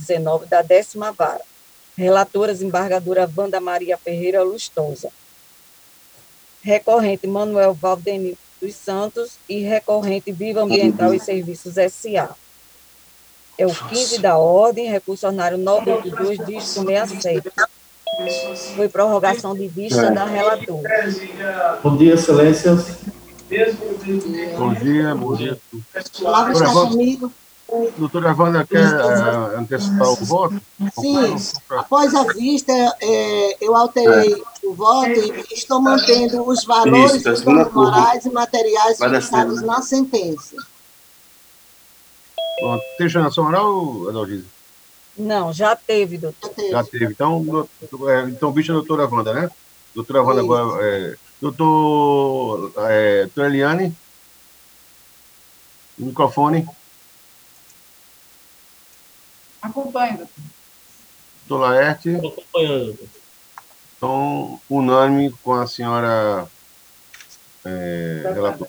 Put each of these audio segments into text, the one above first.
19 da 10ª Vara. Relatora, desembargadora Wanda Maria Ferreira Lustosa. Recorrente Manuel Valdemiro dos Santos e recorrente Viva Ambiental e Serviços S.A. É o 15 da ordem, recurso ordinário 982, dígito 67. Foi prorrogação de vista da relatora. Bom dia, excelências. Bom dia, bom dia. A palavra está comigo. Doutora Wanda quer antecipar o voto? Sim, após a vista, eu alterei o voto e estou mantendo os valores dos danos morais e materiais fixados na sentença. Bom, tem explanação oral, Adalgisa? Não, já teve, doutor. Já teve. Então, bicha a doutora Wanda, né? Doutora Wanda agora. Doutora Eliane, microfone. Acompanho, doutor. Doutor Laerte. Acompanhando, doutor. Então, unânime com a senhora relatora.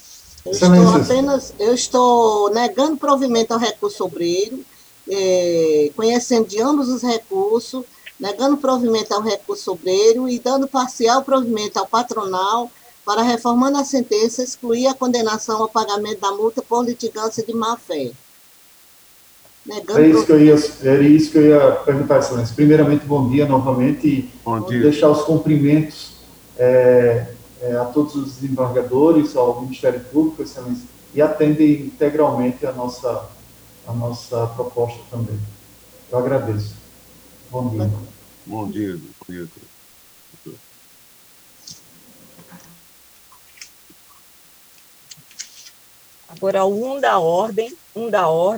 Eu estou negando provimento ao recurso obreiro, conhecendo de ambos os recursos, negando provimento ao recurso obreiro e dando parcial provimento ao patronal para, reformando a sentença, excluir a condenação ao pagamento da multa por litigância de má-fé. Era isso que eu ia perguntar, excelência. Primeiramente, bom dia novamente. Bom dia. Deixar os cumprimentos a todos os desembargadores, ao Ministério Público, excelência, e atendem integralmente a nossa proposta também. Eu agradeço. Bom dia. Bom dia. Bom dia. Agora, o 1 da ordem,